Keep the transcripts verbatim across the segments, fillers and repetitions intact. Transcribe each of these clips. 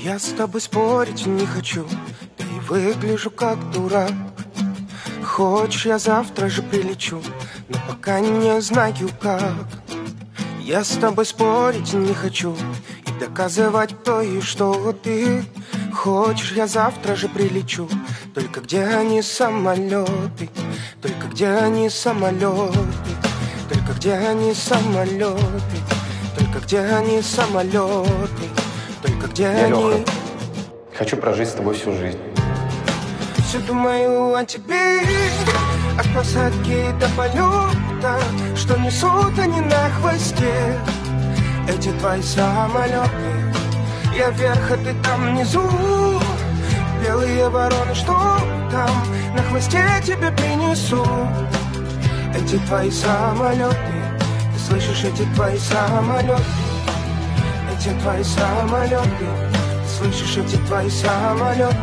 Я с тобой спорить не хочу, да и выгляжу как дурак. Хочешь, я завтра же прилечу, но пока не знаю как. Я с тобой спорить не хочу и доказывать, кто и что ты. Хочешь, я завтра же прилечу, только где они самолеты? Только где они самолеты? Только где они самолеты? Только где они самолеты? Только где я они... Леха. Хочу прожить с тобой всю жизнь. Все думаю о тебе, от посадки до полета, что несут они на хвосте. Эти твои самолеты, я вверх, а ты там внизу. Белые вороны, что там на хвосте тебе принесу. Эти твои самолеты, ты слышишь, эти твои самолеты. Эти твои самолеты, ты слышишь, эти твои самолеты.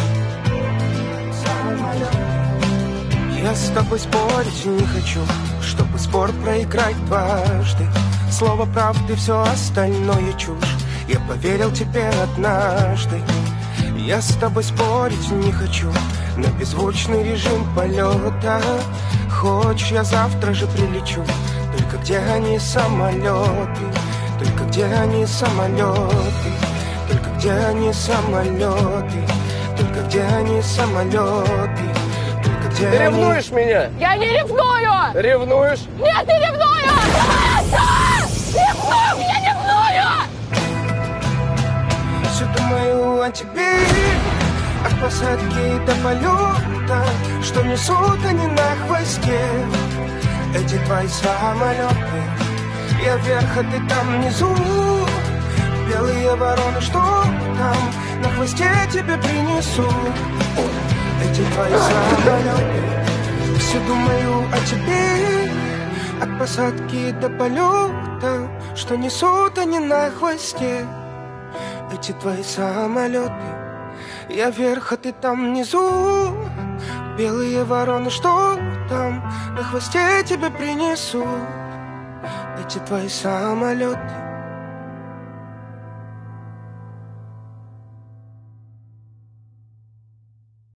Я с тобой спорить не хочу, чтобы спор проиграть дважды. Слово правды, все остальное чушь. Я поверил тебе однажды. Я с тобой спорить не хочу на беззвучный режим полета. Хочешь, я завтра же прилечу, только где они самолеты? Только где они самолеты? Только где они самолеты? Только где они самолеты? Только где Ты они... ревнуешь меня? Я не ревную! Ревнуешь? Нет, не ревную! Ревную! Я ревную! Все думаю о тебе, от посадки до полета, что несут они на хвосте. Эти твои самолеты, я вверх, а ты там внизу. Белые вороны, что там на хвосте тебе принесу. Эти твои самолеты, все думаю о тебе, от посадки до полета, что несут они на хвосте. Эти твои самолеты, я вверх, а ты там внизу. Белые вороны, что там на хвосте тебе принесу. Эти твои самолеты.